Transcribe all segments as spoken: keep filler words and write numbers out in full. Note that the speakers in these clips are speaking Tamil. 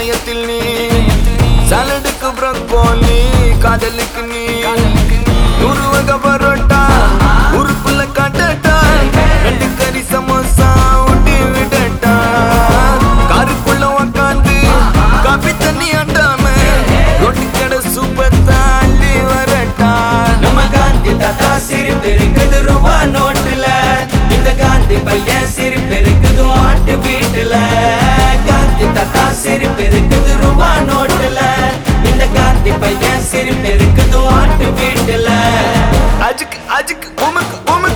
இதயத்தில் நீ சாலடுக்கு ப்ரோக்கோலி காதலுக்கு நீ நூறு வகை பரோட்டா உருப்புல காட்டட்டா ரெண்டு கறி சமோசா ஊட்டி விடட்டா காருக்குள்ள உக்காந்து காபி தண்ணி ஆட்டாம ரொட்டி கடை சூப்பர் தாண்டி வரட்டா நம்ம காந்தி தாத்தா சிரிப்பு இருக்குது ரூபா நோட்டுல இந்த காந்தி பையன் சிரிப்பு இருக்குது ஆட்டு வீட்டுல காந்தி தாத்தா சிரிப்பு இருக்குது ரூபா நோட்டுல இந்த காந்தி பையன் சிரிப்பு இருக்குது ஆட்டு வீட்டுல அஜுக்கு அஜுக்கு உமக்கு உமக்கு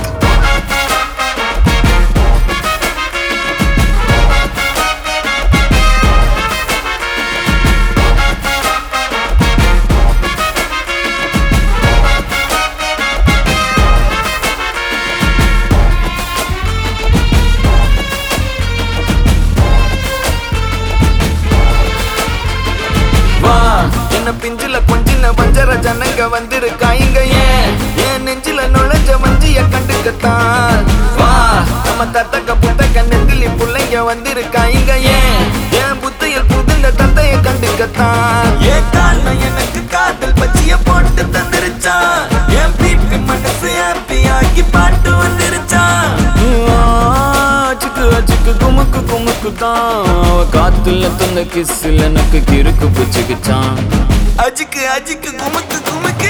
பிஞ்சில கொஞ்சின வஞ்சர ஜனங்க வந்திருக்காங்க ஏன் என் நெஞ்சில நுழைஞ்ச வஞ்சிய கண்டுக்கத்தான் வா நம்ம தத்தக்க புத்தக்க நெத்திலி புள்ளைங்க வந்திருக்காங்க ஏன் என் புத்தையில் புதுந்த தத்தைய கண்டுக்கத்தான் ஏன் காலம் எனக்கு காதல் பச்சிய போட்டு தந்துருச்சான் என் பீப்பி மனசு ஹாப்பி ஆக்கி பாட்டு வந்துருச்சான் அச்சுக்கு அச்சுக்கு குமுக்கு குமுக்கு தான் காத்துல தந்த கிஸ்ல எனக்கு கிறுக்கு பிடிச்சுக்கிச்சான் அஜிக்கு அஜிக்கு குமுக்கு குமுக்கு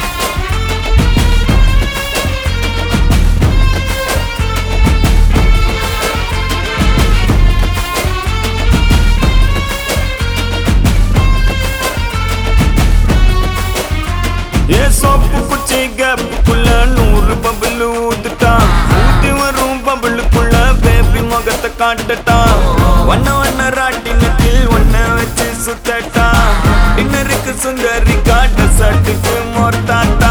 ஏ சோப்பு குச்சி கேப்புக்குள்ள நூறு பபுள் ஊத்துட்டா ஊத்தி வரும் பபுளுக்குள்ள பேபி முகத்தை காட்டட்டா வண்ண வண்ண ராட்டினத்தில் ஒன்ன வச்சு சுத்தட்டா டின்னருக்கு சுந்தரி காட்ட சட்டுக்கு மோர்த்தாட்டா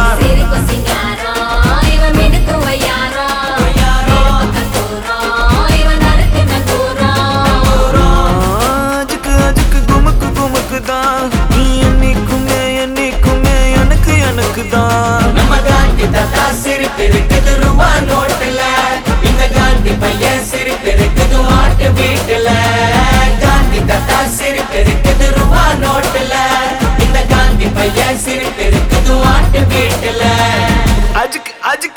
அஜுக்கு அஜுக்கு குமுக்கு குமுக்கு தான் நீ என்னைக்குமே என்னைக்குமே எனக்கு எனக்கு தான் நம்ம காந்தி தாத்தா சிரிப்பு இருக்குது ரூபா நோட்டுல இந்த காந்தி பையன் சிரிப்பு இருக்குது ஆட்டு வீட்டுல காந்தி தாத்தா சிரிப்பு இருக்குது ரூபா நோட்டுல இந்த காந்தி பையன் சிரிப்பு இருக்குது ஆட்டு வீட்டுல அஜுக்கு அஜுக்கு